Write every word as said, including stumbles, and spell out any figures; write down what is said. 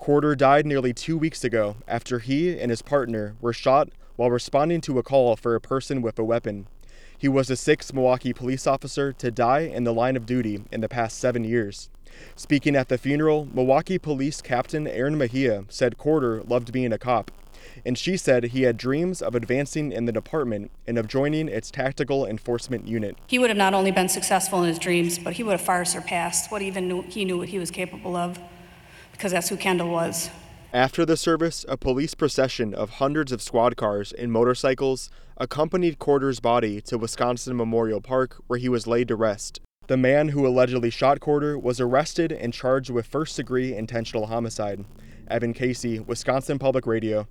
Corder died nearly two weeks ago after he and his partner were shot while responding to a call for a person with a weapon. He was the sixth Milwaukee police officer to die in the line of duty in the past seven years. Speaking at the funeral, Milwaukee Police Captain Erin Mejia said Corder loved being a cop, and she said he had dreams of advancing in the department and of joining its tactical enforcement unit. He would have not only been successful in his dreams, but he would have far surpassed what even knew, he knew what he was capable of, because that's who Kendall was. After the service, a police procession of hundreds of squad cars and motorcycles accompanied Corder's body to Wisconsin Memorial Park, where he was laid to rest. The man who allegedly shot Corder was arrested and charged with first-degree intentional homicide. Evan Casey, Wisconsin Public Radio.